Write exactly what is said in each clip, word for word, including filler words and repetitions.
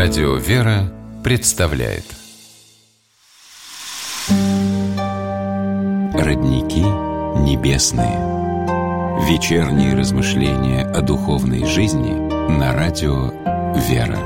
Радио «Вера» представляет Родники небесные. Вечерние размышления о духовной жизни на радио «Вера».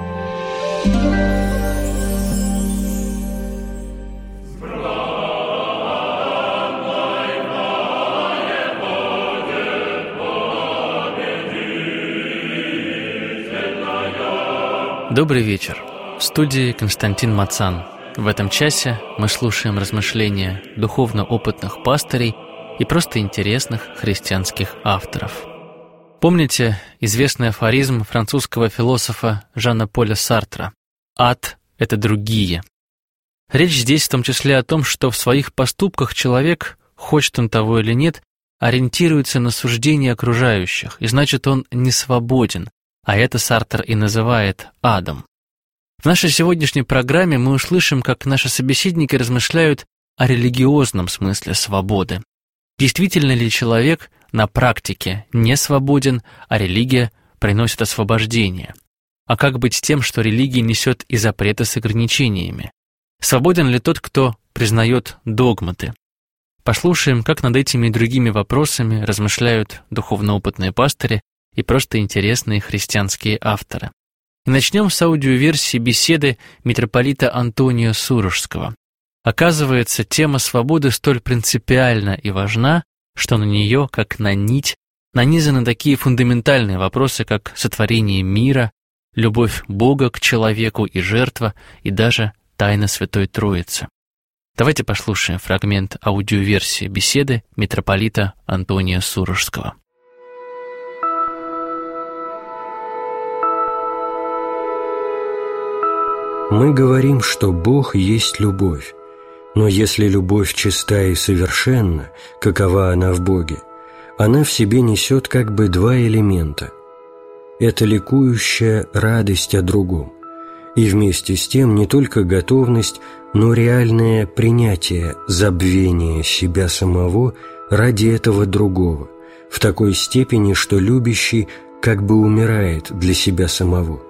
Добрый вечер. В студии Константин Мацан. В этом часе мы слушаем размышления духовно опытных пастырей и просто интересных христианских авторов. Помните известный афоризм французского философа Жана-Поля Сартра «Ад – это другие». Речь здесь в том числе о том, что в своих поступках человек, хочет он того или нет, ориентируется на суждения окружающих, и значит он не свободен, а это Сартр и называет адом. В нашей сегодняшней программе мы услышим, как наши собеседники размышляют о религиозном смысле свободы. Действительно ли человек на практике не свободен, а религия приносит освобождение? А как быть с тем, что религия несет и запреты с ограничениями? Свободен ли тот, кто признает догматы? Послушаем, как над этими и другими вопросами размышляют духовно-опытные пастыри и просто интересные христианские авторы. И начнем с аудиоверсии беседы митрополита Антония Сурожского. Оказывается, тема свободы столь принципиальна и важна, что на нее, как на нить, нанизаны такие фундаментальные вопросы, как сотворение мира, любовь Бога к человеку и жертва, и даже тайна Святой Троицы. Давайте послушаем фрагмент аудиоверсии беседы митрополита Антония Сурожского. Мы говорим, что Бог есть любовь, но если любовь чиста и совершенна, какова она в Боге, она в себе несет как бы два элемента. Это ликующая радость о другом, и вместе с тем не только готовность, но реальное принятие забвения себя самого ради этого другого, в такой степени, что любящий как бы умирает для себя самого.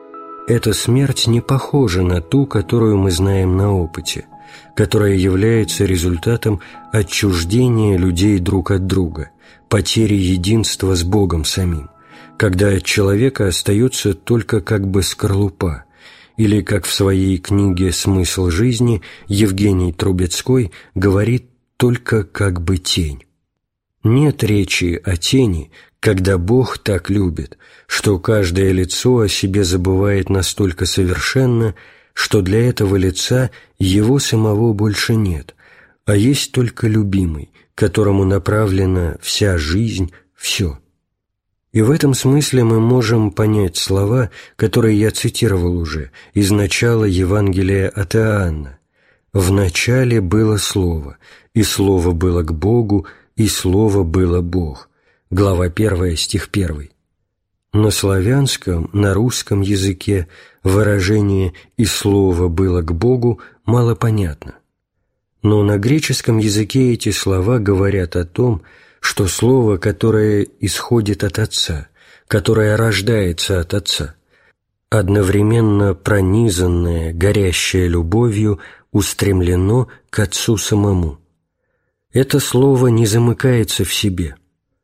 Эта смерть не похожа на ту, которую мы знаем на опыте, которая является результатом отчуждения людей друг от друга, потери единства с Богом самим, когда от человека остается только как бы скорлупа, или, как в своей книге «Смысл жизни» Евгений Трубецкой говорит, только как бы тень. Нет речи о тени, когда Бог так любит, что каждое лицо о себе забывает настолько совершенно, что для этого лица его самого больше нет, а есть только любимый, которому направлена вся жизнь, все. И в этом смысле мы можем понять слова, которые я цитировал уже, из начала Евангелия от Иоанна. «В начале было Слово, и Слово было к Богу, и Слово было Бог». Глава первая, стих первый. На славянском, на русском языке выражение «и слово было к Богу» мало понятно. Но на греческом языке эти слова говорят о том, что слово, которое исходит от Отца, которое рождается от Отца, одновременно пронизанное, горящее любовью, устремлено к Отцу самому. Это слово не замыкается в себе.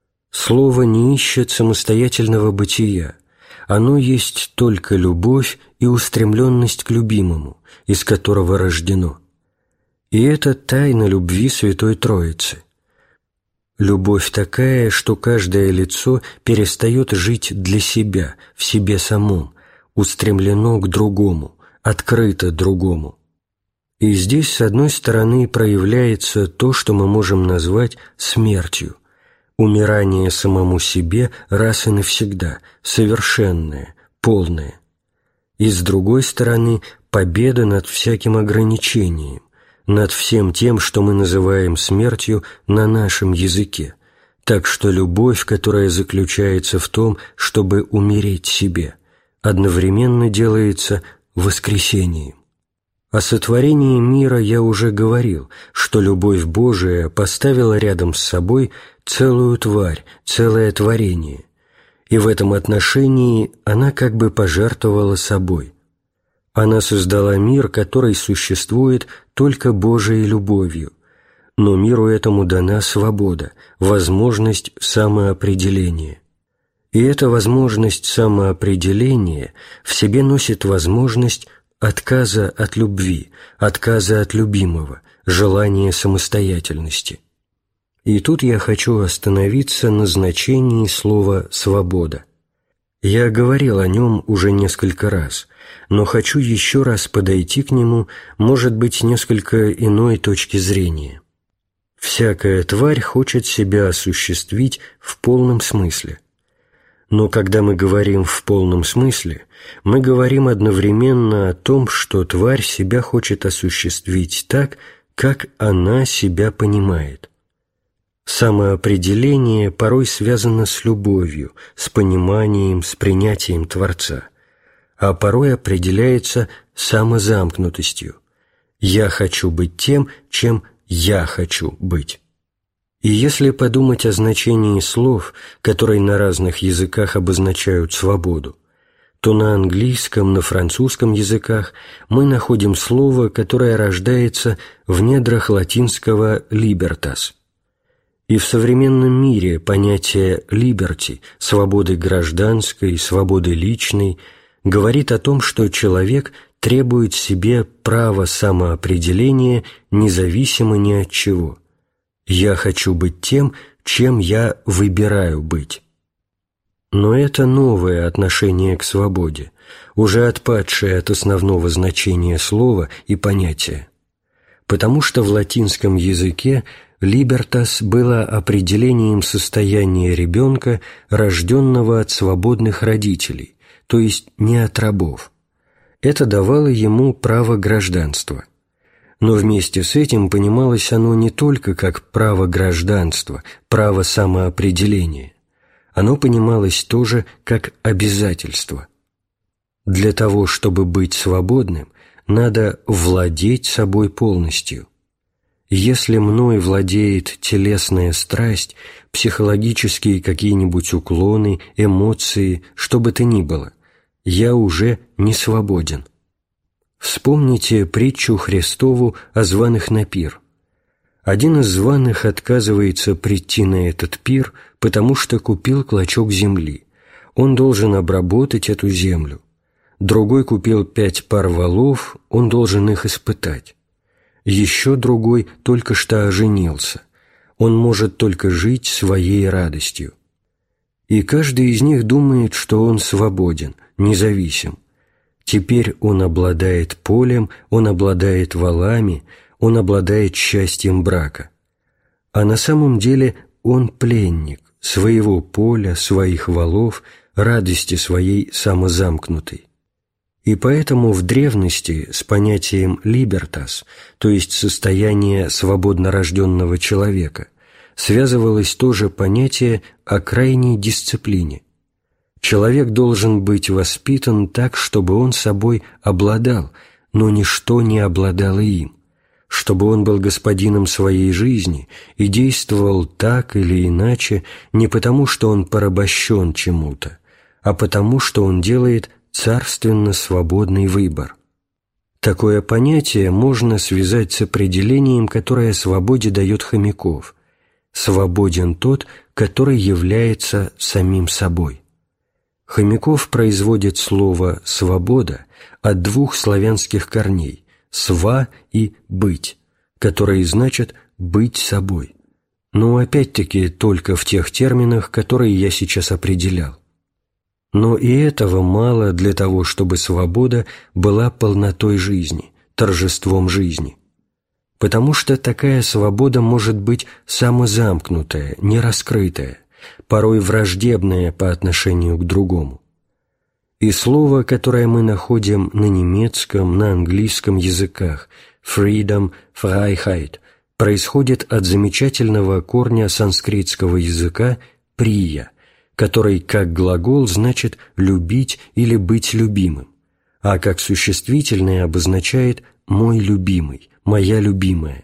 Слово не ищет самостоятельного бытия, оно есть только любовь и устремленность к любимому, из которого рождено. И это тайна любви Святой Троицы. Любовь такая, что каждое лицо перестает жить для себя, в себе самом, устремлено к другому, открыто другому. И здесь, с одной стороны, проявляется то, что мы можем назвать смертью, умирание самому себе раз и навсегда, совершенное, полное. И с другой стороны, победа над всяким ограничением, над всем тем, что мы называем смертью на нашем языке, так что любовь, которая заключается в том, чтобы умереть себе, одновременно делается воскресением. О сотворении мира я уже говорил, что любовь Божия поставила рядом с собой целую тварь, целое творение, и в этом отношении она как бы пожертвовала собой. Она создала мир, который существует только Божией любовью, но миру этому дана свобода, возможность самоопределения. И эта возможность самоопределения в себе носит возможность отказа от любви, отказа от любимого, желания самостоятельности. И тут я хочу остановиться на значении слова «свобода». Я говорил о нем уже несколько раз, но хочу еще раз подойти к нему, может быть, с несколько иной точки зрения. Всякая тварь хочет себя осуществить в полном смысле. Но когда мы говорим «в полном смысле», мы говорим одновременно о том, что тварь себя хочет осуществить так, как она себя понимает. Самоопределение порой связано с любовью, с пониманием, с принятием Творца, а порой определяется самозамкнутостью. «Я хочу быть тем, чем я хочу быть». И если подумать о значении слов, которые на разных языках обозначают свободу, то на английском, на французском языках мы находим слово, которое рождается в недрах латинского «libertas». И в современном мире понятие «liberty», свободы гражданской, свободы личной, говорит о том, что человек требует себе права самоопределения независимо ни от чего. «Я хочу быть тем, чем я выбираю быть». Но это новое отношение к свободе, уже отпадшее от основного значения слова и понятия. Потому что в латинском языке «libertas» было определением состояния ребенка, рожденного от свободных родителей, то есть не от рабов. Это давало ему право гражданства. Но вместе с этим понималось оно не только как право гражданства, право самоопределения. Оно понималось тоже как обязательство. Для того, чтобы быть свободным, надо владеть собой полностью. Если мной владеет телесная страсть, психологические какие-нибудь уклоны, эмоции, что бы то ни было, я уже не свободен. Вспомните притчу Христову о званых на пир. Один из званых отказывается прийти на этот пир, потому что купил клочок земли. Он должен обработать эту землю. Другой купил пять пар волов, он должен их испытать. Еще другой только что оженился. Он может только жить своей радостью. И каждый из них думает, что он свободен, независим. Теперь он обладает полем, он обладает волами, он обладает счастьем брака. А на самом деле он пленник своего поля, своих волов, радости своей самозамкнутой. И поэтому в древности с понятием «libertas», то есть состояние свободно рожденного человека, связывалось тоже понятие о крайней дисциплине. Человек должен быть воспитан так, чтобы он собой обладал, но ничто не обладало им, чтобы он был господином своей жизни и действовал так или иначе не потому, что он порабощен чему-то, а потому, что он делает царственно свободный выбор. Такое понятие можно связать с определением, которое свободе дает Хомяков: «Свободен тот, который является самим собой». Хомяков производит слово «свобода» от двух славянских корней «сва» и «быть», которые значат «быть собой», но опять-таки только в тех терминах, которые я сейчас определял. Но и этого мало для того, чтобы свобода была полнотой жизни, торжеством жизни. Потому что такая свобода может быть самозамкнутая, нераскрытая, порой враждебная по отношению к другому. И слово, которое мы находим на немецком, на английском языках «freedom», «freiheit», происходит от замечательного корня санскритского языка «прия», который как глагол значит «любить» или «быть любимым», а как существительное обозначает «мой любимый», «моя любимая».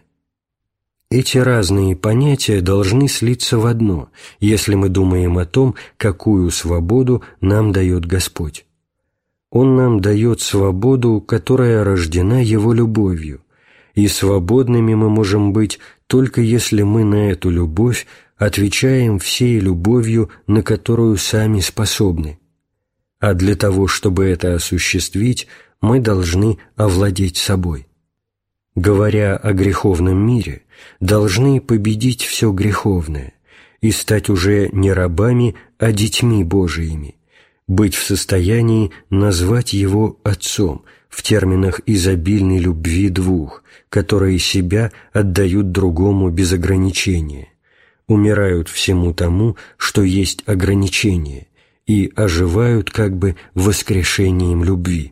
Эти разные понятия должны слиться в одно, если мы думаем о том, какую свободу нам дает Господь. Он нам дает свободу, которая рождена Его любовью, и свободными мы можем быть только если мы на эту любовь отвечаем всей любовью, на которую сами способны. А для того, чтобы это осуществить, мы должны овладеть собой. Говоря о греховном мире, должны победить все греховное и стать уже не рабами, а детьми Божиими, быть в состоянии назвать Его Отцом в терминах изобильной любви двух, которые себя отдают другому без ограничения, умирают всему тому, что есть ограничение, и оживают как бы воскрешением любви.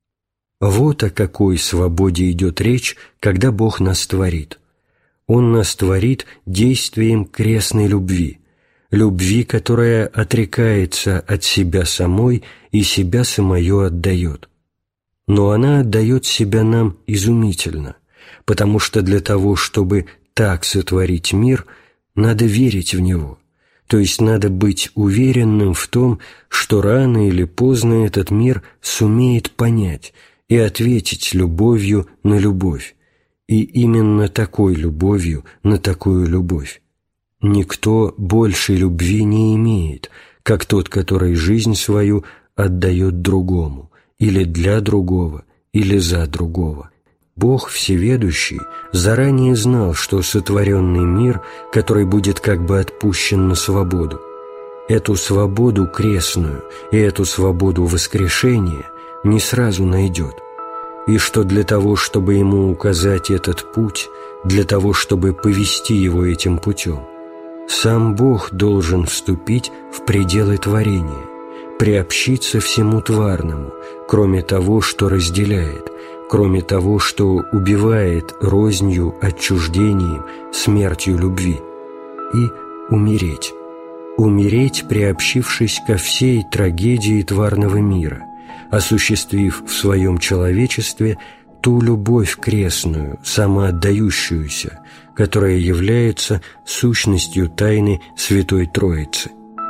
Вот о какой свободе идет речь, когда Бог нас творит. Он нас творит действием крестной любви, любви, которая отрекается от себя самой и себя самое отдает. Но она отдает себя нам изумительно, потому что для того, чтобы так сотворить мир, надо верить в него, то есть надо быть уверенным в том, что рано или поздно этот мир сумеет понять и ответить любовью на любовь, и именно такой любовью на такую любовь. Никто большей любви не имеет, как тот, который жизнь свою отдает другому, или для другого, или за другого. Бог Всеведущий заранее знал, что сотворенный мир, который будет как бы отпущен на свободу, эту свободу крестную и эту свободу воскрешения не сразу найдет, и что для того, чтобы ему указать этот путь, для того, чтобы повести его этим путем, сам Бог должен вступить в пределы творения, приобщиться всему тварному, кроме того, что разделяет, кроме того, что убивает рознью, отчуждением, смертью любви, и умереть. Умереть, приобщившись ко всей трагедии тварного мира, осуществив в своем человечестве ту любовь крестную, самоотдающуюся, которая является сущностью тайны Святой Троицы.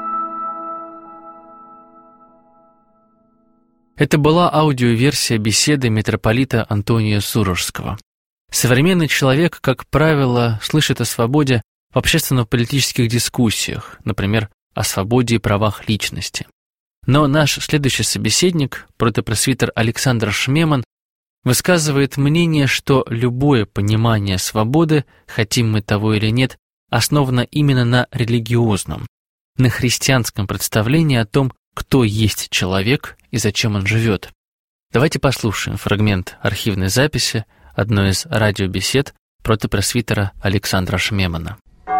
Это была аудиоверсия беседы митрополита Антония Сурожского. Современный человек, как правило, слышит о свободе в общественно-политических дискуссиях, например, о свободе и правах личности. Но наш следующий собеседник, протопресвитер Александр Шмеман, высказывает мнение, что любое понимание свободы, хотим мы того или нет, основано именно на религиозном, на христианском представлении о том, кто есть человек и зачем он живет. Давайте послушаем фрагмент архивной записи одной из радиобесед протопресвитера Александра Шмемана.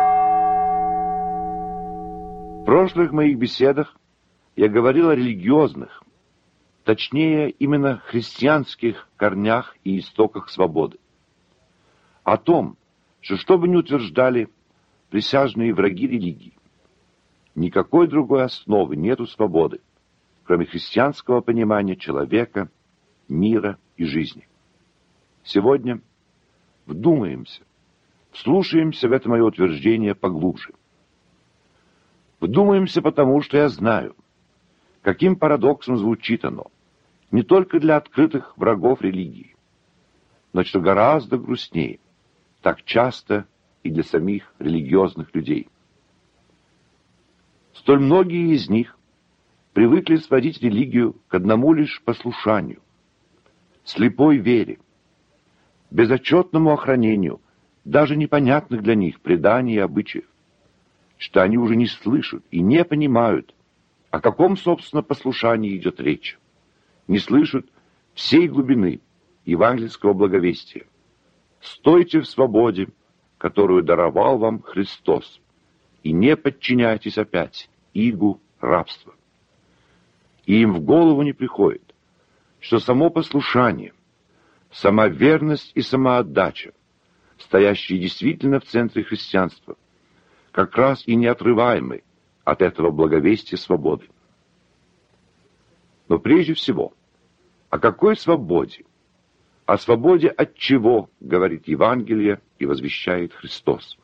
В прошлых моих беседах я говорил о религиозных, точнее, именно христианских корнях и истоках свободы. О том, что что бы ни утверждали присяжные враги религии, никакой другой основы нет у свободы, кроме христианского понимания человека, мира и жизни. Сегодня вдумаемся, вслушаемся в это мое утверждение поглубже. Вдумаемся потому, что я знаю, каким парадоксом звучит оно, не только для открытых врагов религии, но что гораздо грустнее, так часто и для самих религиозных людей. Столь многие из них привыкли сводить религию к одному лишь послушанию, слепой вере, безотчетному охранению даже непонятных для них преданий и обычаев, что они уже не слышат и не понимают, о каком, собственно, послушании идет речь, не слышат всей глубины евангельского благовестия. Стойте в свободе, которую даровал вам Христос, и не подчиняйтесь опять игу рабства. И им в голову не приходит, что само послушание, сама верность и самоотдача, стоящие действительно в центре христианства, как раз и неотрываемы от этого благовестия свободы. Но прежде всего, о какой свободе? О свободе от чего, говорит Евангелие и возвещает Христос.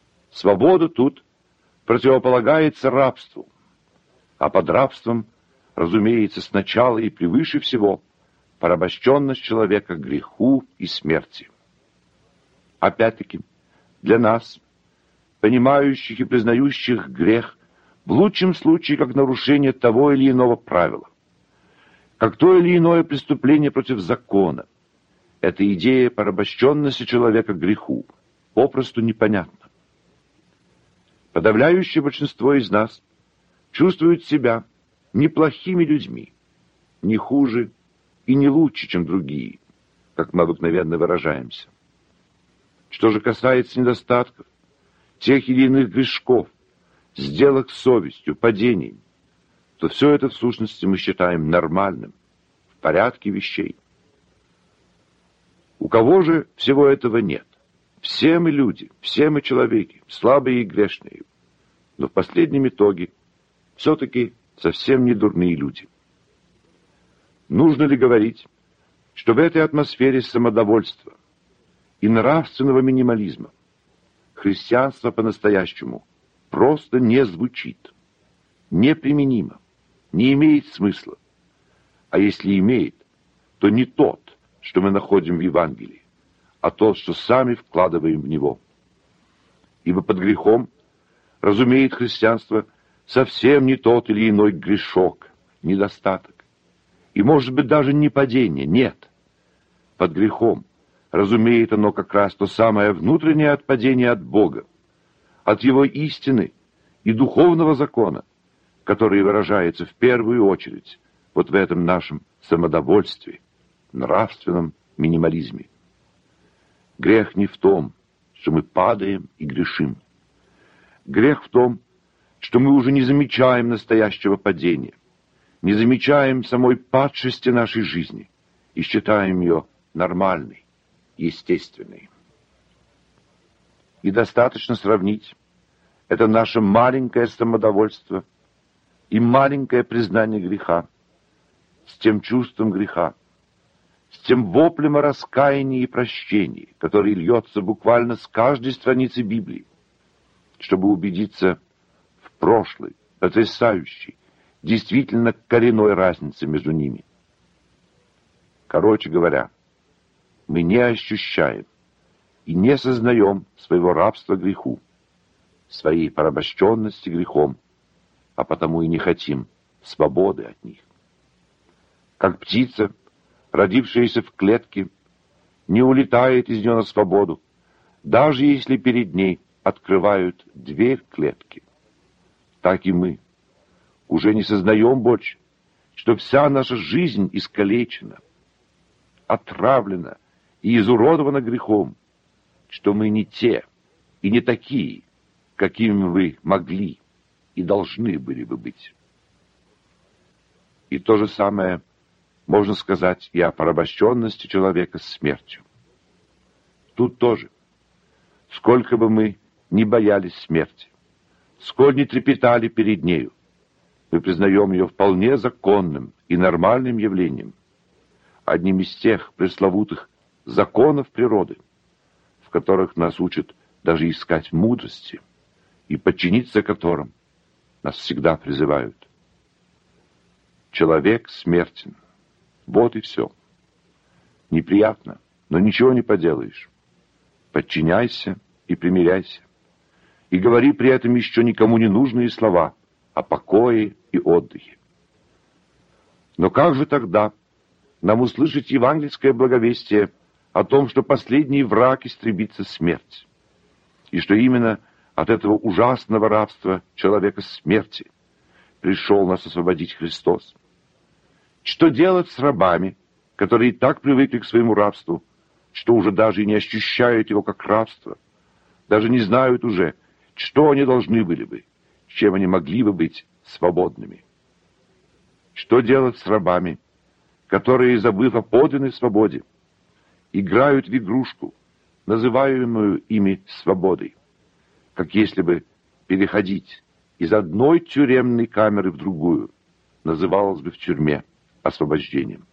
Свобода тут противополагается рабству, а под рабством разумеется, сначала и превыше всего порабощенность человека греху и смерти. Опять-таки, для нас, понимающих и признающих грех, в лучшем случае как нарушение того или иного правила, как то или иное преступление против закона, эта идея порабощенности человека греху попросту непонятна. Подавляющее большинство из нас чувствует себя неплохими людьми, не хуже и не лучше, чем другие, как мы обыкновенно выражаемся. Что же касается недостатков, тех или иных грешков, сделок с совестью, падений, то все это в сущности мы считаем нормальным, в порядке вещей. У кого же всего этого нет? Все мы люди, все мы человеки, слабые и грешные, но в последнем итоге все-таки совсем не дурные люди. Нужно ли говорить, что в этой атмосфере самодовольства и нравственного минимализма христианство по-настоящему просто не звучит, неприменимо, не имеет смысла, а если имеет, то не тот, что мы находим в Евангелии, а то, что сами вкладываем в него. Ибо под грехом разумеет христианство совсем не тот или иной грешок, недостаток. И, может быть, даже не падение, нет. Под грехом разумеет оно как раз то самое внутреннее отпадение от Бога, от Его истины и духовного закона, который выражается в первую очередь вот в этом нашем самодовольстве, нравственном минимализме. Грех не в том, что мы падаем и грешим. Грех в том, что мы уже не замечаем настоящего падения, не замечаем самой падшести нашей жизни и считаем ее нормальной, естественной. И достаточно сравнить это наше маленькое самодовольство и маленькое признание греха с тем чувством греха, с тем воплем о раскаянии и прощении, который льется буквально с каждой страницы Библии, чтобы убедиться в прошлой, потрясающей, действительно коренной разнице между ними. Короче говоря, мы не ощущаем и не сознаем своего рабства греху, своей порабощенности грехом, а потому и не хотим свободы от них. Как птица, родившаяся в клетке, не улетает из нее на свободу, даже если перед ней открывают дверь клетки. Так и мы уже не сознаем больше, что вся наша жизнь искалечена, отравлена и изуродована грехом, что мы не те и не такие, какими вы могли и должны были бы быть. И то же самое можно сказать и о порабощенности человека смертью. Тут тоже, сколько бы мы ни боялись смерти, сколь ни трепетали перед нею, мы признаем ее вполне законным и нормальным явлением, одним из тех пресловутых законов природы, в которых нас учат даже искать мудрости и подчиниться которым нас всегда призывают. Человек смертен. Вот и все. Неприятно, но ничего не поделаешь. Подчиняйся и примиряйся. И говори при этом еще никому не нужные слова о покое и отдыхе. Но как же тогда нам услышать евангельское благовестие о том, что последний враг истребится смерть, и что именно от этого ужасного рабства человека смерти пришел нас освободить Христос? Что делать с рабами, которые так привыкли к своему рабству, что уже даже и не ощущают его как рабство, даже не знают уже, что они должны были бы, чем они могли бы быть свободными? Что делать с рабами, которые, забыв о подлинной свободе, играют в игрушку, называемую ими свободой, как если бы переходить из одной тюремной камеры в другую называлось бы в тюрьме освобождением?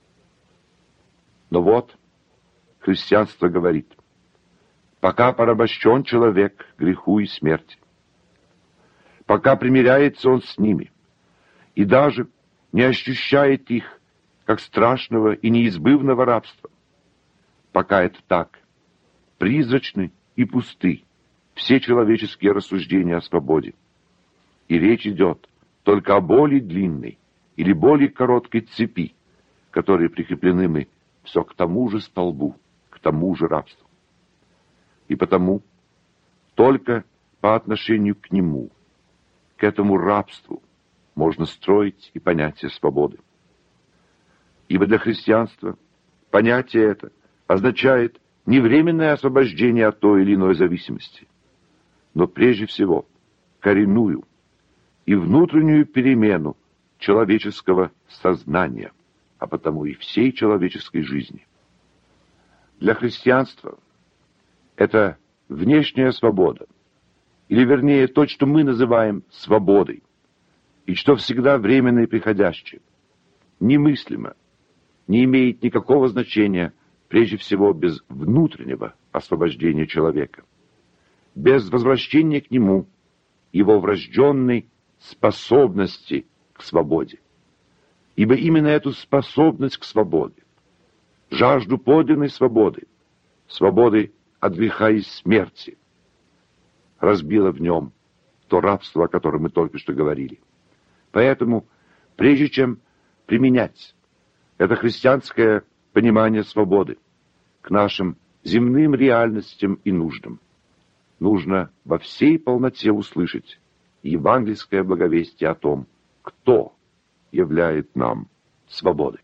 Но вот христианство говорит: пока порабощен человек греху и смерти, пока примиряется он с ними, и даже не ощущает их как страшного и неизбывного рабства. Пока это так, призрачны и пусты все человеческие рассуждения о свободе. И речь идет только о более длинной или более короткой цепи, которые прикреплены мы все к тому же столбу, к тому же рабству. И потому только по отношению к нему, к этому рабству, можно строить и понятие свободы. Ибо для христианства понятие это означает не временное освобождение от той или иной зависимости, но прежде всего коренную и внутреннюю перемену человеческого сознания, а потому и всей человеческой жизни. Для христианства это внешняя свобода, или вернее то, что мы называем свободой, и что всегда временно и приходящее, немыслимо, не имеет никакого значения, прежде всего, без внутреннего освобождения человека, без возвращения к нему его врожденной способности к свободе. Ибо именно эту способность к свободе, жажду подлинной свободы, свободы от греха и смерти, разбило в нем то рабство, о котором мы только что говорили. Поэтому, прежде чем применять это христианское понимание свободы к нашим земным реальностям и нуждам, нужно во всей полноте услышать евангельское благовестие о том, кто являет нам свободой.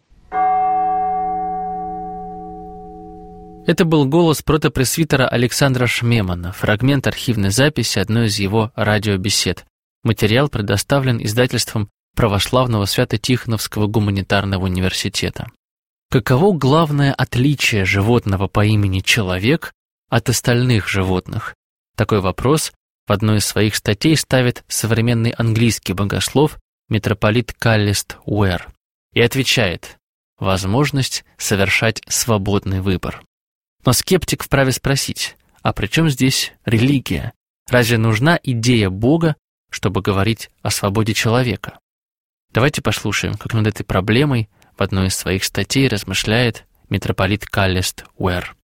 Это был голос протопресвитера Александра Шмемана, фрагмент архивной записи одной из его радиобесед. Материал предоставлен издательством Православного Свято-Тихоновского гуманитарного университета. Каково главное отличие животного по имени человек от остальных животных? Такой вопрос в одной из своих статей ставит современный английский богослов митрополит Каллист Уэр и отвечает: возможность совершать свободный выбор. Но скептик вправе спросить: а при чем здесь религия? Разве нужна идея Бога, чтобы говорить о свободе человека? Давайте послушаем, как над этой проблемой в одной из своих статей размышляет митрополит Каллист Уэр.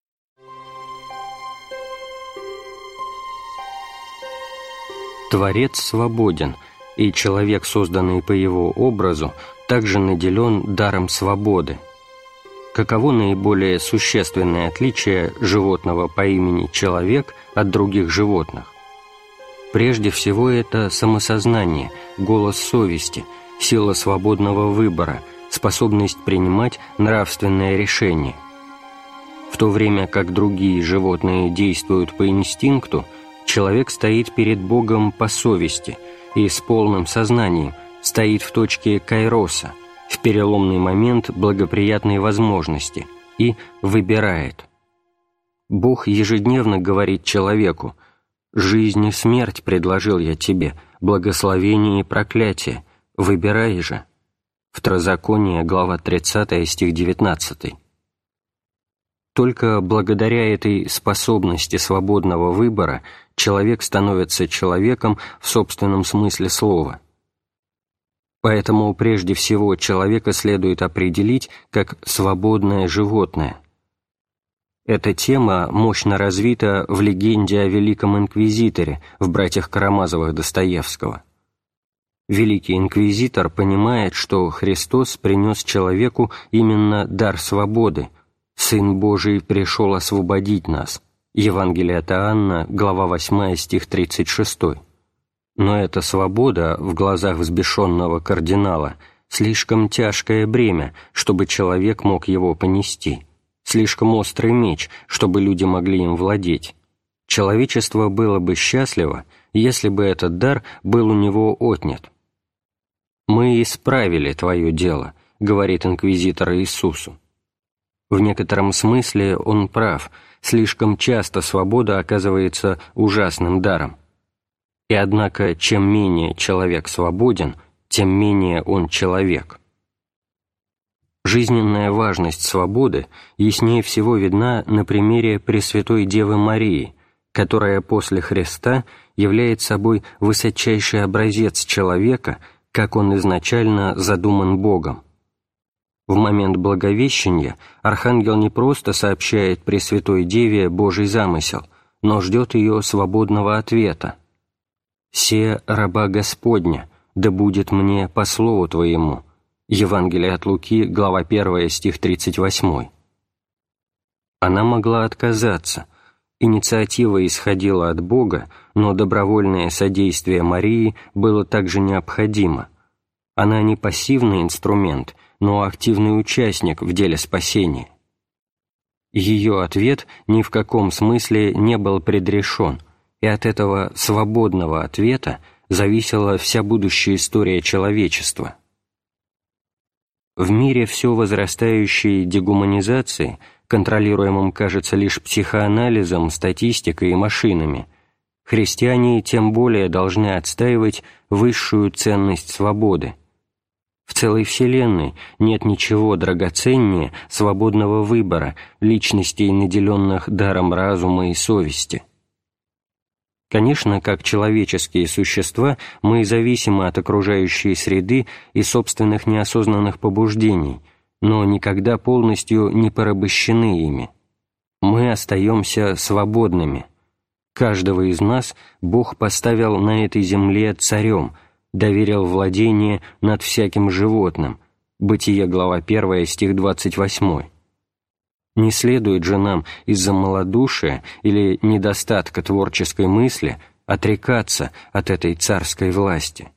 Творец свободен, и человек, созданный по его образу, также наделен даром свободы. Каково наиболее существенное отличие животного по имени человек от других животных? Прежде всего, это самосознание, голос совести, сила свободного выбора, способность принимать нравственное решение. В то время как другие животные действуют по инстинкту, человек стоит перед Богом по совести и с полным сознанием стоит в точке кайроса, в переломный момент благоприятной возможности, и выбирает. Бог ежедневно говорит человеку: «Жизнь и смерть предложил я тебе, благословение и проклятие, выбирай же». Второзаконие, глава тридцатая, стих девятнадцатый. Только благодаря этой способности свободного выбора человек становится человеком в собственном смысле слова. Поэтому прежде всего человека следует определить как свободное животное. Эта тема мощно развита в легенде о Великом Инквизиторе в «Братьях Карамазовых» Достоевского. Великий Инквизитор понимает, что Христос принес человеку именно дар свободы. «Сын Божий пришел освободить нас». Евангелие от Иоанна, глава восьмая, стих тридцать шестой. Но эта свобода в глазах взбешенного кардинала слишком тяжкое бремя, чтобы человек мог его понести, слишком острый меч, чтобы люди могли им владеть. Человечество было бы счастливо, если бы этот дар был у него отнят. «Мы исправили твое дело», — говорит инквизитор Иисусу. В некотором смысле он прав, слишком часто свобода оказывается ужасным даром. И однако, чем менее человек свободен, тем менее он человек. Жизненная важность свободы яснее всего видна на примере Пресвятой Девы Марии, которая после Христа является собой высочайший образец человека, как он изначально задуман Богом. В момент Благовещения архангел не просто сообщает Пресвятой Деве Божий замысел, но ждет ее свободного ответа. «Се раба Господня, да будет мне по слову Твоему». Евангелие от Луки, глава первая, стих тридцать восемь. Она могла отказаться. Инициатива исходила от Бога, но добровольное содействие Марии было также необходимо. Она не пассивный инструмент, но активный участник в деле спасения. Ее ответ ни в каком смысле не был предрешен, и от этого свободного ответа зависела вся будущая история человечества. В мире все возрастающей дегуманизации, контролируемом, кажется, лишь психоанализом, статистикой и машинами, христиане тем более должны отстаивать высшую ценность свободы. В целой Вселенной нет ничего драгоценнее свободного выбора личностей, наделенных даром разума и совести. Конечно, как человеческие существа, мы зависимы от окружающей среды и собственных неосознанных побуждений, но никогда полностью не порабощены ими. Мы остаемся свободными. Каждого из нас Бог поставил на этой земле царем, доверил владение над всяким животным. Бытие, глава первая, стих двадцать восемь. Не следует же нам из-за малодушия или недостатка творческой мысли отрекаться от этой царской власти.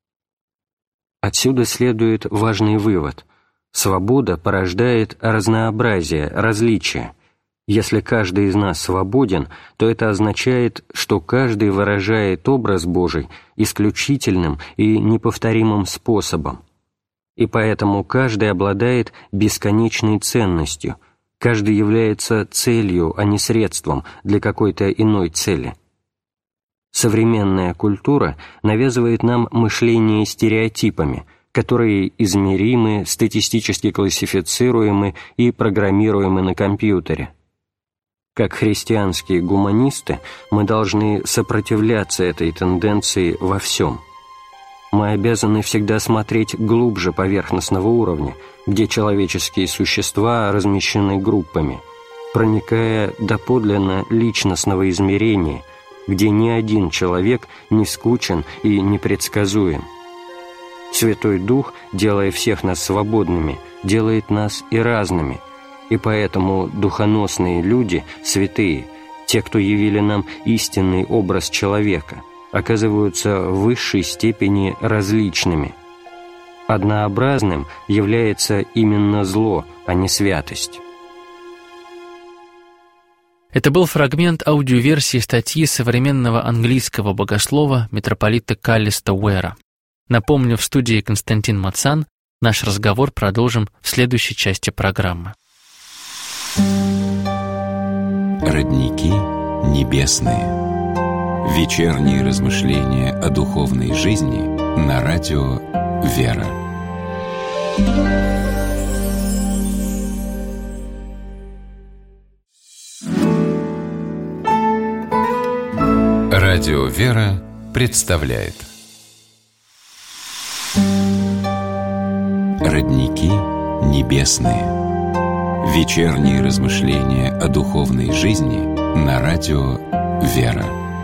Отсюда следует важный вывод. Свобода порождает разнообразие, различия. Если каждый из нас свободен, то это означает, что каждый выражает образ Божий исключительным и неповторимым способом. И поэтому каждый обладает бесконечной ценностью, каждый является целью, а не средством для какой-то иной цели. Современная культура навязывает нам мышление стереотипами, которые измеримы, статистически классифицируемы и программируемы на компьютере. Как христианские гуманисты, мы должны сопротивляться этой тенденции во всем. Мы обязаны всегда смотреть глубже поверхностного уровня, где человеческие существа размещены группами, проникая до подлинно личностного измерения, где ни один человек не скучен и непредсказуем. Святой Дух, делая всех нас свободными, делает нас и разными, и поэтому духоносные люди, святые, те, кто явили нам истинный образ человека, оказываются в высшей степени различными. Однообразным является именно зло, а не святость. Это был фрагмент аудиоверсии статьи современного английского богослова митрополита Каллиста Уэра. Напомню, в студии Константин Мацан. Наш разговор продолжим в следующей части программы. Родники небесные. Вечерние размышления о духовной жизни на радио «Вера». Радио «Вера» представляет Родники небесные. Вечерние размышления о духовной жизни на радио «Вера».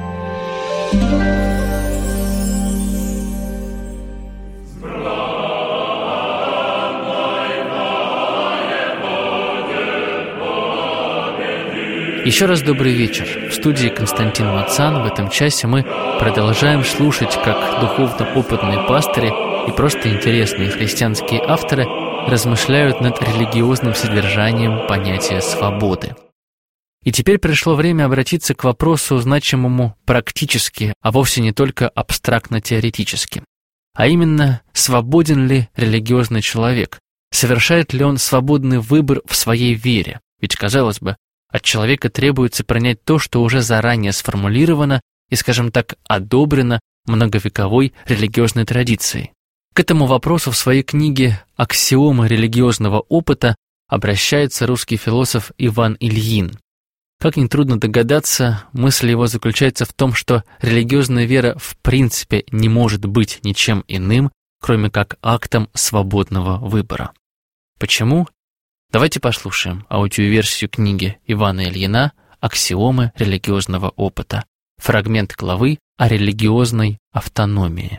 Еще раз добрый вечер. В студии Константин Мацан. В этом часе мы продолжаем слушать, как духовно опытные пастыри и просто интересные христианские авторы размышляют над религиозным содержанием понятия свободы. И теперь пришло время обратиться к вопросу, значимому практически, а вовсе не только абстрактно-теоретически. А именно, свободен ли религиозный человек? Совершает ли он свободный выбор в своей вере? Ведь, казалось бы, от человека требуется принять то, что уже заранее сформулировано и, скажем так, одобрено многовековой религиозной традицией. К этому вопросу в своей книге «Аксиомы религиозного опыта» обращается русский философ Иван Ильин. Как нетрудно догадаться, мысль его заключается в том, что религиозная вера в принципе не может быть ничем иным, кроме как актом свободного выбора. Почему? Давайте послушаем аудиоверсию книги Ивана Ильина «Аксиомы религиозного опыта», фрагмент главы о религиозной автономии.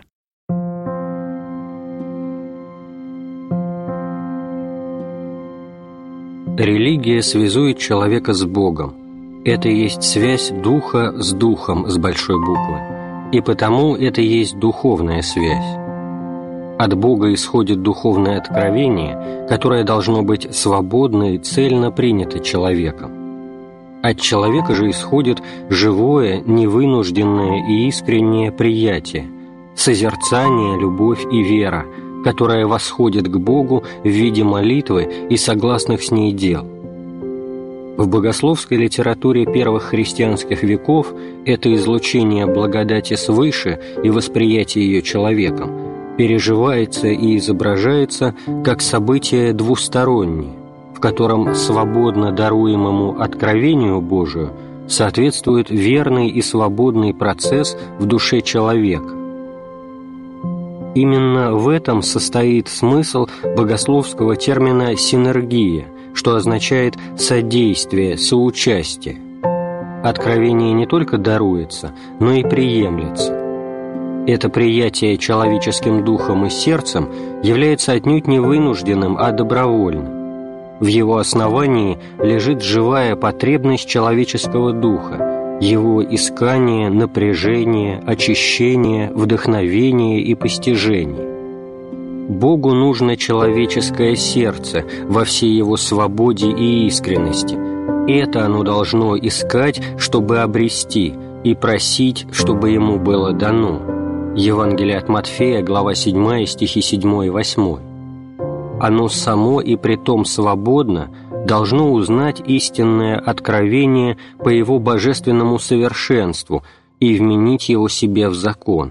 Религия связует человека с Богом. Это есть связь духа с духом с большой буквы, и потому это есть духовная связь. От Бога исходит духовное откровение, которое должно быть свободно и цельно принято человеком. От человека же исходит живое, невынужденное и искреннее приятие, созерцание, любовь и вера, которая восходит к Богу в виде молитвы и согласных с ней дел. В богословской литературе первых христианских веков это излучение благодати свыше и восприятие ее человеком переживается и изображается как событие двустороннее, в котором свободно даруемому откровению Божию соответствует верный и свободный процесс в душе человека. Именно в этом состоит смысл богословского термина «синергия», что означает «содействие», «соучастие». Откровение не только даруется, но и приемлется. Это приятие человеческим духом и сердцем является отнюдь не вынужденным, а добровольным. В его основании лежит живая потребность человеческого духа, его искание, напряжение, очищение, вдохновение и постижение. Богу нужно человеческое сердце во всей его свободе и искренности. Это оно должно искать, чтобы обрести, и просить, чтобы ему было дано. Евангелие от Матфея, глава седьмая, стихи седьмой и восьмой. Оно само и притом свободно должно узнать истинное откровение по его божественному совершенству и вменить его себе в закон.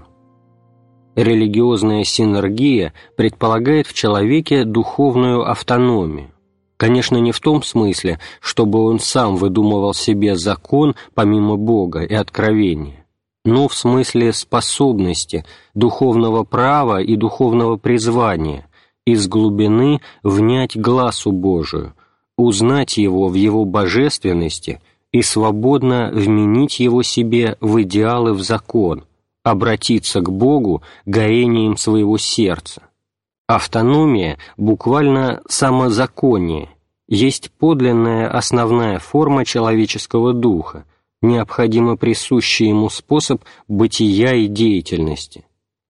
Религиозная синергия предполагает в человеке духовную автономию. Конечно, не в том смысле, чтобы он сам выдумывал себе закон помимо Бога и откровения, но в смысле способности, духовного права и духовного призвания из глубины внять гласу Божию, узнать его в его божественности и свободно вменить его себе в идеалы в закон, обратиться к Богу гаением своего сердца. Автономия, буквально самозаконие, есть подлинная основная форма человеческого духа, необходимо присущий ему способ бытия и деятельности.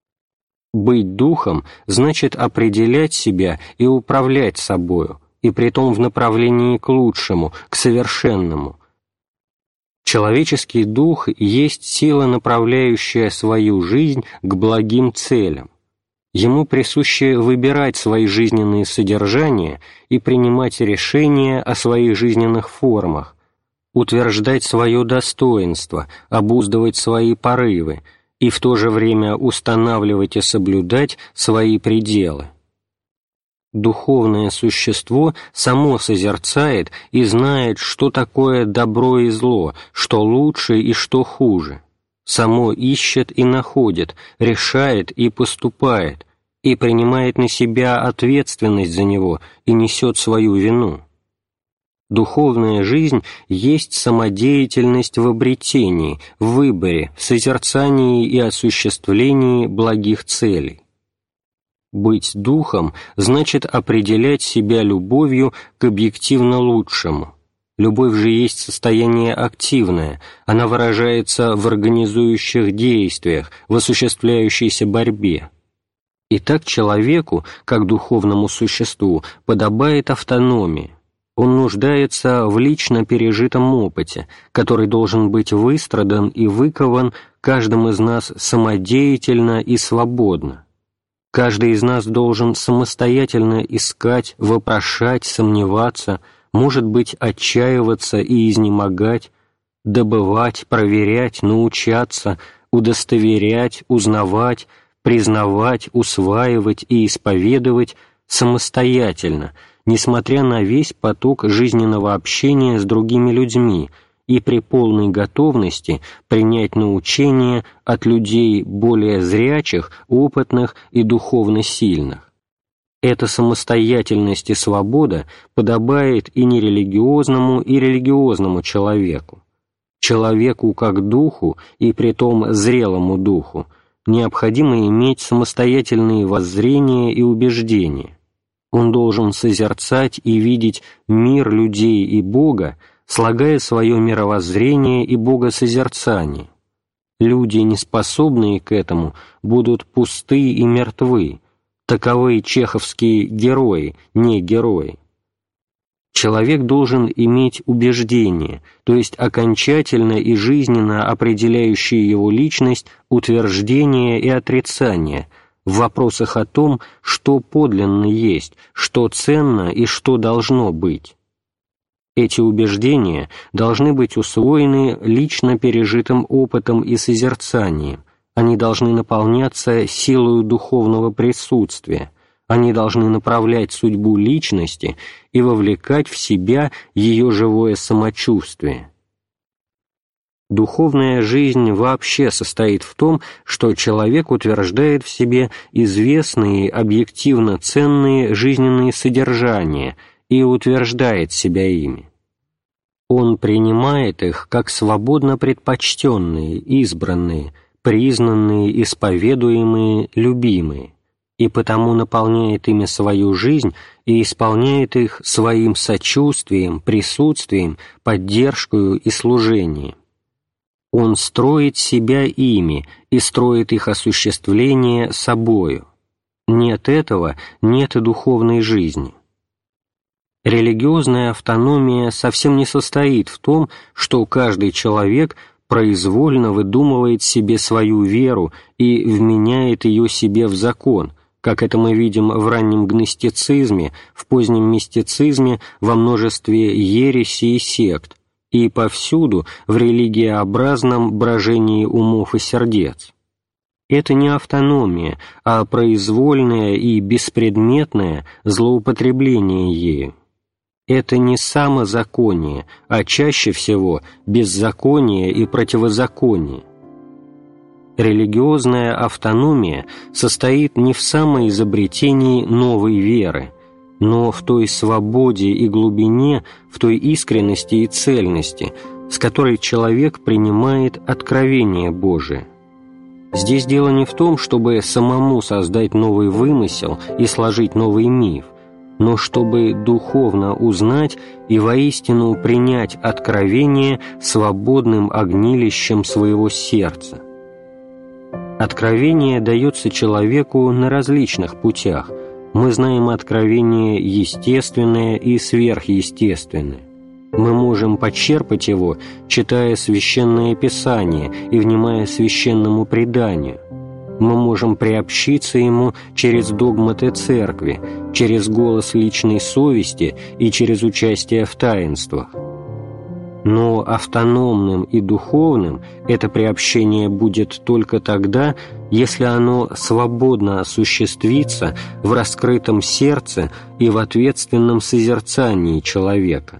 Быть духом значит определять себя и управлять собою, и притом в направлении к лучшему, к совершенному. Человеческий дух есть сила, направляющая свою жизнь к благим целям. Ему присуще выбирать свои жизненные содержания и принимать решения о своих жизненных формах, утверждать свое достоинство, обуздывать свои порывы и в то же время устанавливать и соблюдать свои пределы. Духовное существо само созерцает и знает, что такое добро и зло, что лучше и что хуже. Само ищет и находит, решает и поступает, и принимает на себя ответственность за него и несет свою вину. Духовная жизнь есть самодеятельность в обретении, в выборе, в созерцании и осуществлении благих целей. Быть духом значит определять себя любовью к объективно лучшему. Любовь же есть состояние активное, она выражается в организующих действиях, в осуществляющейся борьбе. Итак, человеку, как духовному существу, подобает автономия. Он нуждается в лично пережитом опыте, который должен быть выстрадан и выкован каждым из нас самодеятельно и свободно. Каждый из нас должен самостоятельно искать, вопрошать, сомневаться, может быть, отчаиваться и изнемогать, добывать, проверять, научаться, удостоверять, узнавать, признавать, усваивать и исповедовать самостоятельно, несмотря на весь поток жизненного общения с другими людьми и при полной готовности принять научение от людей более зрячих, опытных и духовно сильных. Эта самостоятельность и свобода подобает и нерелигиозному, и религиозному человеку. Человеку как духу, и притом зрелому духу, необходимо иметь самостоятельные воззрения и убеждения. Он должен созерцать и видеть мир людей и Бога, слагая свое мировоззрение и богосозерцание. Люди, неспособные к этому, будут пусты и мертвы. Таковы чеховские герои, не герои. Человек должен иметь убеждение, то есть окончательно и жизненно определяющие его личность утверждение и отрицание в вопросах о том, что подлинно есть, что ценно и что должно быть. Эти убеждения должны быть усвоены лично пережитым опытом и созерцанием, они должны наполняться силою духовного присутствия, они должны направлять судьбу личности и вовлекать в себя ее живое самочувствие. Духовная жизнь вообще состоит в том, что человек утверждает в себе известные, объективно ценные жизненные содержания и утверждает себя ими. Он принимает их как свободно предпочтенные, избранные, признанные, исповедуемые, любимые, и потому наполняет ими свою жизнь и исполняет их своим сочувствием, присутствием, поддержкой и служением. Он строит себя ими и строит их осуществление собою. Нет этого, нет и духовной жизни. Религиозная автономия совсем не состоит в том, что каждый человек произвольно выдумывает себе свою веру и вменяет ее себе в закон, как это мы видим в раннем гностицизме, в позднем мистицизме, во множестве ересей и сект, и повсюду в религиообразном брожении умов и сердец. Это не автономия, а произвольное и беспредметное злоупотребление ею. Это не самозаконие, а чаще всего беззаконие и противозаконие. Религиозная автономия состоит не в самоизобретении новой веры, но в той свободе и глубине, в той искренности и цельности, с которой человек принимает откровение Божие. Здесь дело не в том, чтобы самому создать новый вымысел и сложить новый миф, но чтобы духовно узнать и воистину принять откровение свободным огнилищем своего сердца. Откровение дается человеку на различных путях. Мы знаем откровение естественное и сверхъестественное. Мы можем почерпать его, читая Священное Писание и внимая священному преданию. Мы можем приобщиться ему через догматы Церкви, через голос личной совести и через участие в таинствах. Но автономным и духовным это приобщение будет только тогда, если оно свободно осуществится в раскрытом сердце и в ответственном созерцании человека.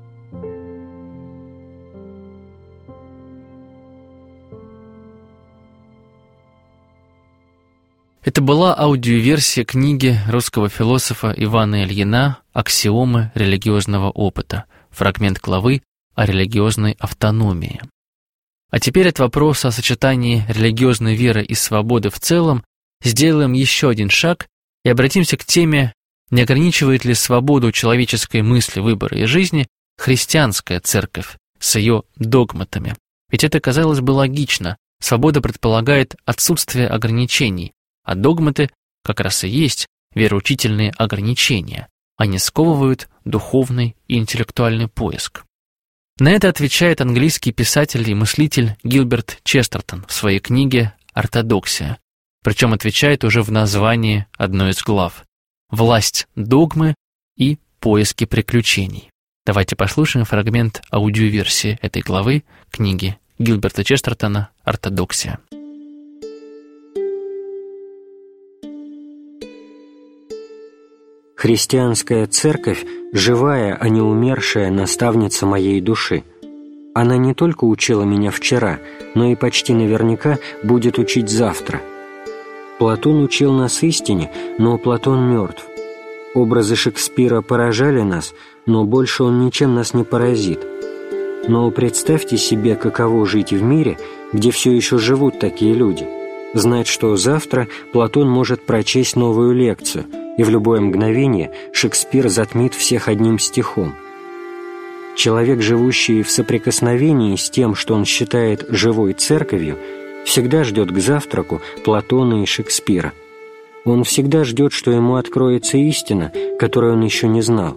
Это была аудиоверсия книги русского философа Ивана Ильина «Аксиомы религиозного опыта», фрагмент главы о религиозной автономии. А теперь от вопроса о сочетании религиозной веры и свободы в целом сделаем еще один шаг и обратимся к теме, не ограничивает ли свободу человеческой мысли, выбора и жизни христианская церковь с ее догматами. Ведь это, казалось бы, логично. Свобода предполагает отсутствие ограничений, а догматы как раз и есть вероучительные ограничения. Они сковывают духовный и интеллектуальный поиск. На это отвечает английский писатель и мыслитель Гилберт Честертон в своей книге «Ортодоксия». Причем отвечает уже в названии одной из глав «Власть догмы и поиски приключений». Давайте послушаем фрагмент аудиоверсии этой главы книги Гилберта Честертона «Ортодоксия». Христианская церковь – живая, а не умершая наставница моей души. Она не только учила меня вчера, но и почти наверняка будет учить завтра. Платон учил нас истине, но Платон мертв. Образы Шекспира поражали нас, но больше он ничем нас не поразит. Но представьте себе, каково жить в мире, где все еще живут такие люди. Знать, что завтра Платон может прочесть новую лекцию, и в любое мгновение Шекспир затмит всех одним стихом. Человек, живущий в соприкосновении с тем, что он считает живой церковью, всегда ждет к завтраку Платона и Шекспира. Он всегда ждет, что ему откроется истина, которую он еще не знал.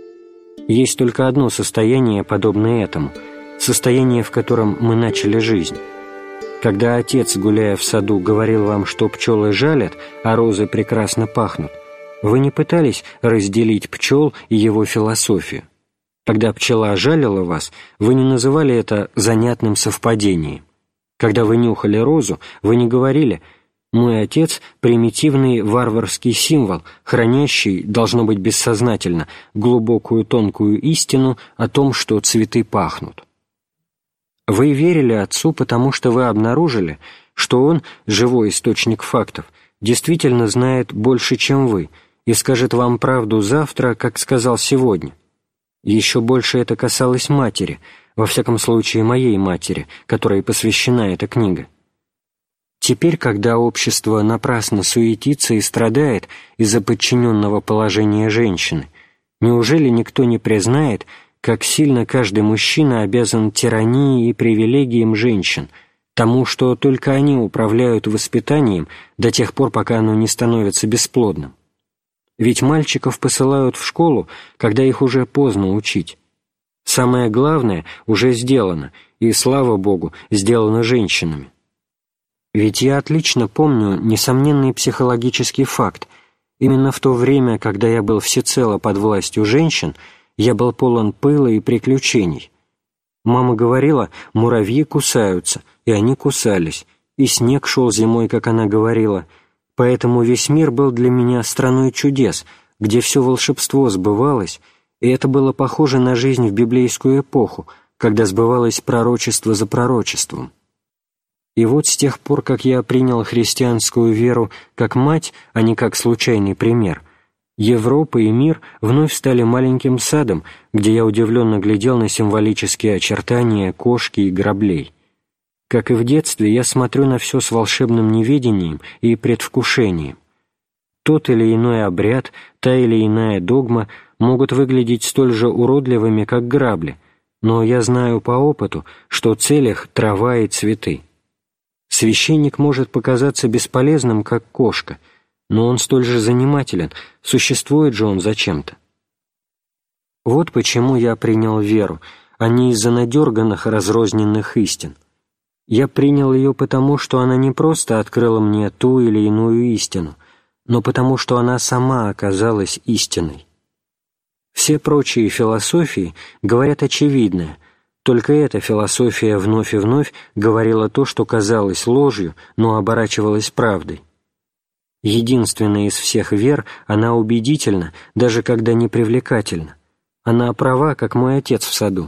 Есть только одно состояние, подобное этому, состояние, в котором мы начали жизнь. Когда отец, гуляя в саду, говорил вам, что пчелы жалят, а розы прекрасно пахнут, вы не пытались разделить пчел и его философию. Когда пчела жалила вас, вы не называли это занятным совпадением. Когда вы нюхали розу, вы не говорили: «Мой отец — примитивный варварский символ, хранящий, должно быть бессознательно, глубокую тонкую истину о том, что цветы пахнут». Вы верили отцу, потому что вы обнаружили, что он, живой источник фактов, действительно знает больше, чем вы, и скажет вам правду завтра, как сказал сегодня. Еще больше это касалось матери, во всяком случае моей матери, которой посвящена эта книга. Теперь, когда общество напрасно суетится и страдает из-за подчиненного положения женщины, неужели никто не признает, как сильно каждый мужчина обязан тирании и привилегиям женщин, тому, что только они управляют воспитанием до тех пор, пока оно не становится бесплодным? Ведь мальчиков посылают в школу, когда их уже поздно учить. Самое главное уже сделано, и, слава Богу, сделано женщинами. Ведь я отлично помню несомненный психологический факт. Именно в то время, когда я был всецело под властью женщин, я был полон пыла и приключений. Мама говорила: муравьи кусаются, и они кусались, и снег шел зимой, как она говорила. Поэтому весь мир был для меня страной чудес, где все волшебство сбывалось, и это было похоже на жизнь в библейскую эпоху, когда сбывалось пророчество за пророчеством. И вот с тех пор, как я принял христианскую веру как мать, а не как случайный пример, Европа и мир вновь стали маленьким садом, где я удивленно глядел на символические очертания кошки и граблей. Как и в детстве, я смотрю на все с волшебным неведением и предвкушением. Тот или иной обряд, та или иная догма могут выглядеть столь же уродливыми, как грабли, но я знаю по опыту, что цель их — трава и цветы. Священник может показаться бесполезным, как кошка, но он столь же занимателен, существует же он зачем-то. Вот почему я принял веру, а не из-за надерганных разрозненных истин. Я принял ее потому, что она не просто открыла мне ту или иную истину, но потому, что она сама оказалась истиной. Все прочие философии говорят очевидное, только эта философия вновь и вновь говорила то, что казалось ложью, но оборачивалось правдой. Единственная из всех вер, она убедительна, даже когда непривлекательна. Она права, как мой отец в саду.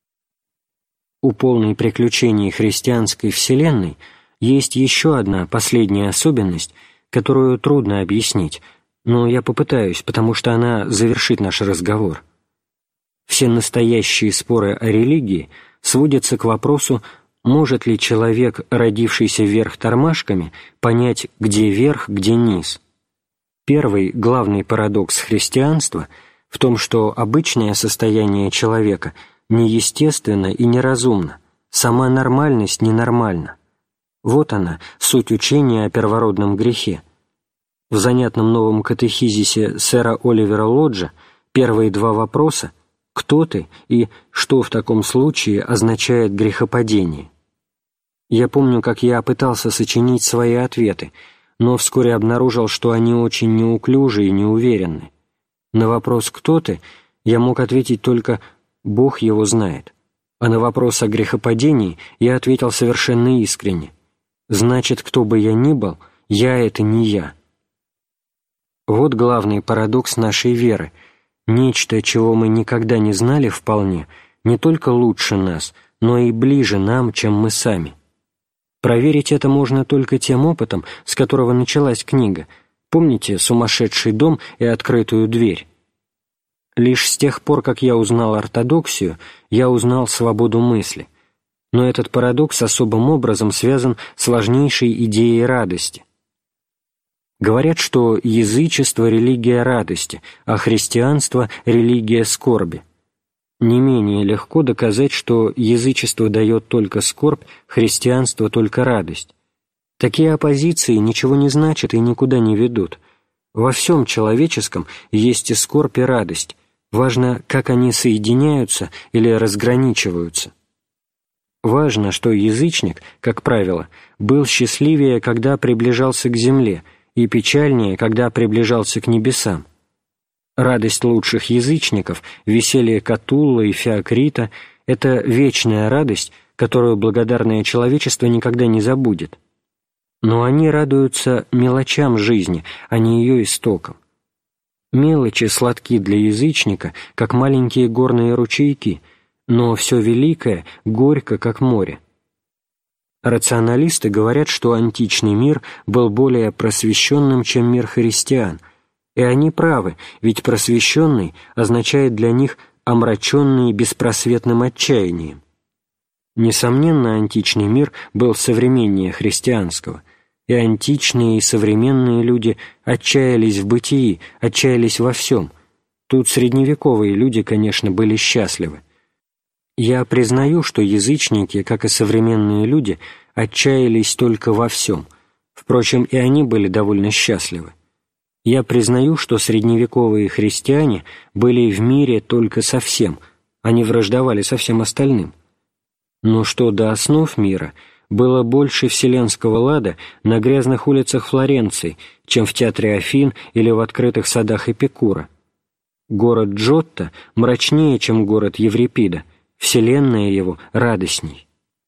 У полной приключений христианской вселенной есть еще одна последняя особенность, которую трудно объяснить, но я попытаюсь, потому что она завершит наш разговор. Все настоящие споры о религии сводятся к вопросу, может ли человек, родившийся вверх тормашками, понять, где верх, где низ. Первый, главный парадокс христианства в том, что обычное состояние человека неестественно и неразумно, сама нормальность ненормальна. Вот она, суть учения о первородном грехе. В занятном новом катехизисе сэра Оливера Лоджа первые два вопроса «Кто ты?» и «Что в таком случае означает грехопадение?». Я помню, как я пытался сочинить свои ответы, но вскоре обнаружил, что они очень неуклюжи и неуверенны. На вопрос «Кто ты?» я мог ответить только «Бог его знает», а на вопрос о грехопадении я ответил совершенно искренне. Значит, кто бы я ни был, я — это не я. Вот главный парадокс нашей веры. Нечто, чего мы никогда не знали вполне, не только лучше нас, но и ближе нам, чем мы сами. Проверить это можно только тем опытом, с которого началась книга. Помните «Сумасшедший дом» и «Открытую дверь»? Лишь с тех пор, как я узнал ортодоксию, я узнал свободу мысли. Но этот парадокс особым образом связан с важнейшей идеей радости. Говорят, что язычество – религия радости, а христианство – религия скорби. Не менее легко доказать, что язычество дает только скорбь, христианство – только радость. Такие оппозиции ничего не значат и никуда не ведут. Во всем человеческом есть и скорбь, и радость. Важно, как они соединяются или разграничиваются. Важно, что язычник, как правило, был счастливее, когда приближался к земле, и печальнее, когда приближался к небесам. Радость лучших язычников, веселье Катулла и Феокрита – это вечная радость, которую благодарное человечество никогда не забудет. Но они радуются мелочам жизни, а не ее истокам. Мелочи сладки для язычника, как маленькие горные ручейки, но все великое горько, как море. Рационалисты говорят, что античный мир был более просвещенным, чем мир христиан, и они правы, ведь просвещенный означает для них омраченный беспросветным отчаянием. Несомненно, античный мир был современнее христианского, и античные и современные люди отчаялись в бытии, отчаялись во всем. Тут средневековые люди, конечно, были счастливы. Я признаю, что язычники, как и современные люди, отчаялись только во всем. Впрочем, и они были довольно счастливы. Я признаю, что средневековые христиане были в мире только со всем, они враждовали со всем остальным. Но что до основ мира, было больше вселенского лада на грязных улицах Флоренции, чем в театре Афин или в открытых садах Эпикура. Город Джотто мрачнее, чем город Еврипида, вселенная его радостней.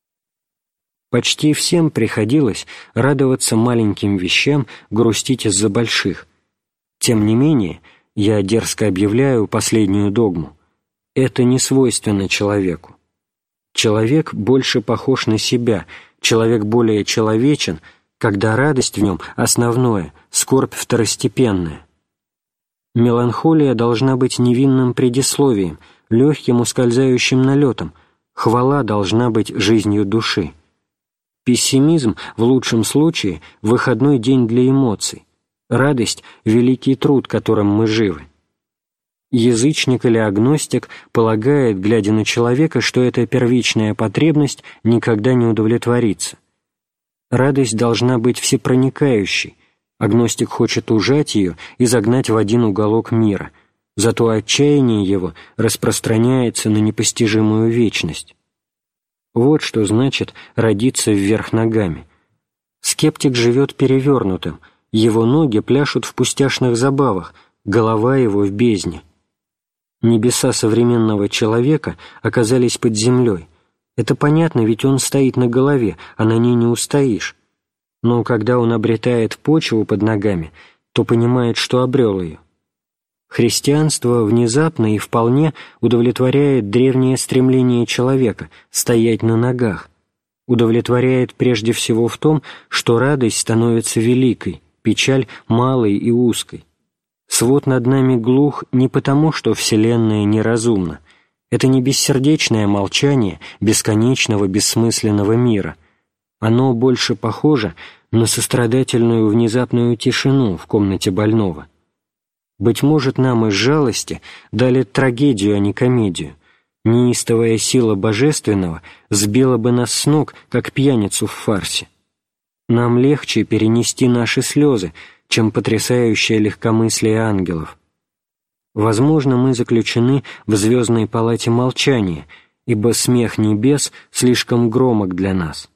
Почти всем приходилось радоваться маленьким вещам, грустить из-за больших. Тем не менее, я дерзко объявляю последнюю догму. Это не свойственно человеку. Человек больше похож на себя, человек более человечен, когда радость в нем основное, скорбь второстепенная. Меланхолия должна быть невинным предисловием, легким ускользающим налетом, хвала должна быть жизнью души. Пессимизм, в лучшем случае, выходной день для эмоций, радость — великий труд, которым мы живы. Язычник или агностик полагает, глядя на человека, что эта первичная потребность никогда не удовлетворится. Радость должна быть всепроникающей. Агностик хочет ужать ее и загнать в один уголок мира, зато отчаяние его распространяется на непостижимую вечность. Вот что значит родиться вверх ногами. Скептик живет перевернутым, его ноги пляшут в пустяшных забавах, голова его в бездне. Небеса современного человека оказались под землей. Это понятно, ведь он стоит на голове, а на ней не устоишь. Но когда он обретает почву под ногами, то понимает, что обрел ее. Христианство внезапно и вполне удовлетворяет древнее стремление человека стоять на ногах, удовлетворяет прежде всего в том, что радость становится великой, печаль малой и узкой. Свод над нами глух не потому, что Вселенная неразумна. Это не бессердечное молчание бесконечного бессмысленного мира. Оно больше похоже на сострадательную внезапную тишину в комнате больного. Быть может, нам из жалости дали трагедию, а не комедию. Неистовая сила божественного сбила бы нас с ног, как пьяницу в фарсе. Нам легче перенести наши слезы, чем потрясающее легкомыслие ангелов. Возможно, мы заключены в звездной палате молчания, ибо смех небес слишком громок для нас.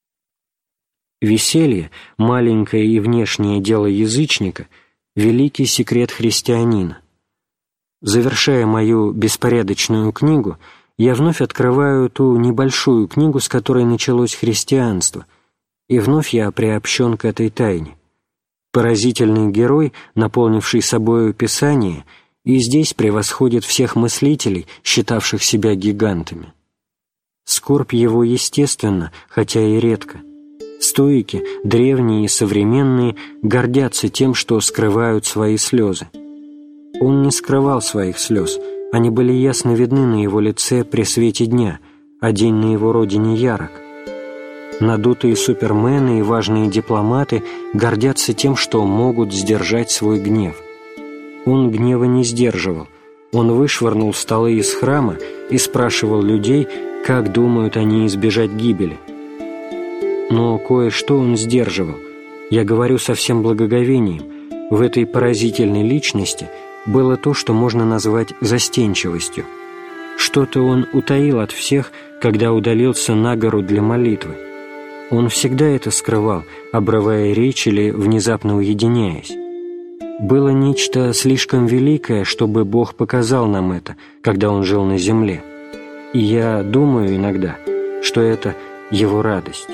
Веселье, маленькое и внешнее дело язычника, великий секрет христианина. Завершая мою беспорядочную книгу, я вновь открываю ту небольшую книгу, с которой началось христианство, и вновь я приобщен к этой тайне. Поразительный герой, наполнивший собою Писание, и здесь превосходит всех мыслителей, считавших себя гигантами. Скорбь его естественна, хотя и редко. Стоики, древние и современные, гордятся тем, что скрывают свои слезы. Он не скрывал своих слез, они были ясно видны на его лице при свете дня, а день на его родине ярок. Надутые супермены и важные дипломаты гордятся тем, что могут сдержать свой гнев. Он гнева не сдерживал. Он вышвырнул столы из храма и спрашивал людей, как думают они избежать гибели. Но кое-что он сдерживал. Я говорю со всем благоговением. В этой поразительной личности было то, что можно назвать застенчивостью. Что-то он утаил от всех, когда удалился на гору для молитвы. Он всегда это скрывал, обрывая речь или внезапно уединяясь. Было нечто слишком великое, чтобы Бог показал нам это, когда Он жил на земле. И я думаю иногда, что это Его радость.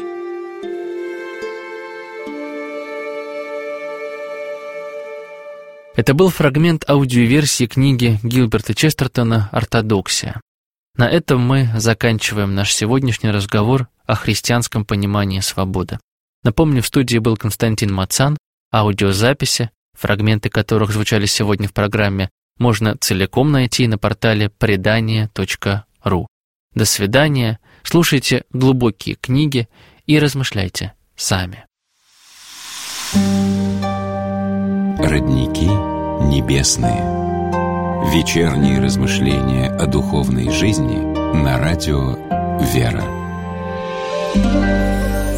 Это был фрагмент аудиоверсии книги Гилберта Честертона «Ортодоксия». На этом мы заканчиваем наш сегодняшний разговор о христианском понимании свободы. Напомню, в студии был Константин Мацан. Аудиозаписи, фрагменты которых звучали сегодня в программе, можно целиком найти на портале предание точка ру. До свидания, слушайте глубокие книги и размышляйте сами. Родники небесные. Вечерние размышления о духовной жизни на радио «Вера».